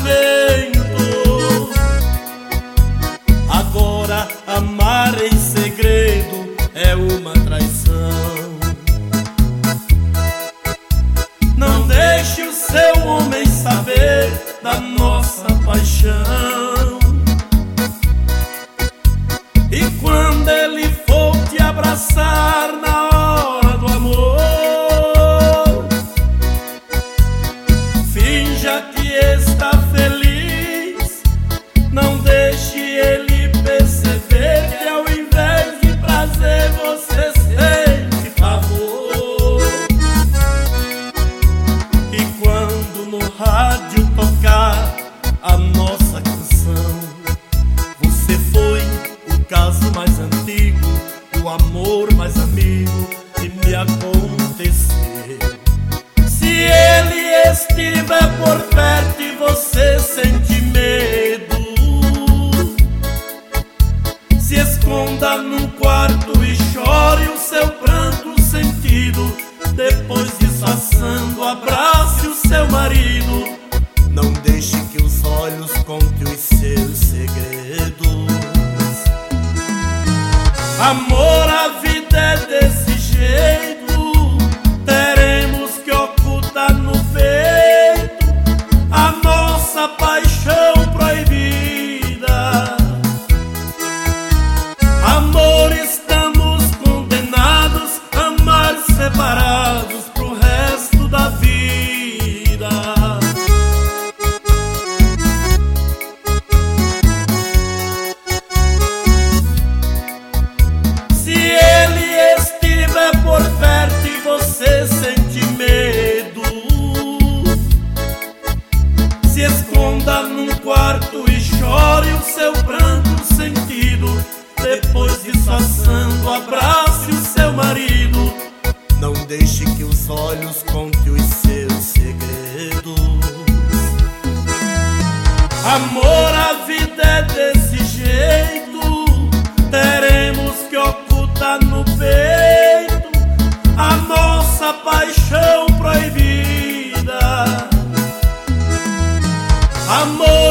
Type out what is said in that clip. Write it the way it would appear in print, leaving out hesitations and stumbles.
casamento. Agora amar em segredo é uma traição. Não deixe o seu homem saber da nossa paixão. E quando ele for te abraçar na hora do amor, finja que está feliz. Não deixe ele perceber que ao invés de prazer você sente pavor. E quando no rádio tocar a nossa canção, você foi o caso mais antigo, o amor mais amigo que me aconteceu. Se ele estiver por perto e você sente medo, se esconda num quarto e chore o seu pranto sentido. Depois disfarçando, abrace o seu marido. Não deixe que os olhos contem os seus segredos. Amor, a vida é desse jeito. Teremos que ocultar no peito a nossa paixão proibida. Amor, estamos condenados a amar separados pro resto da vida. Se ele estiver por perto e você sente medo, se esconda num quarto e chore o seu pranto sentido. Depois disfarçando, abrace o seu marido. Não deixe que os olhos contem os seus segredos. Amor, a vida é desse jeito. Teremos que ocultar no peito a nossa paixão proibida. Amor,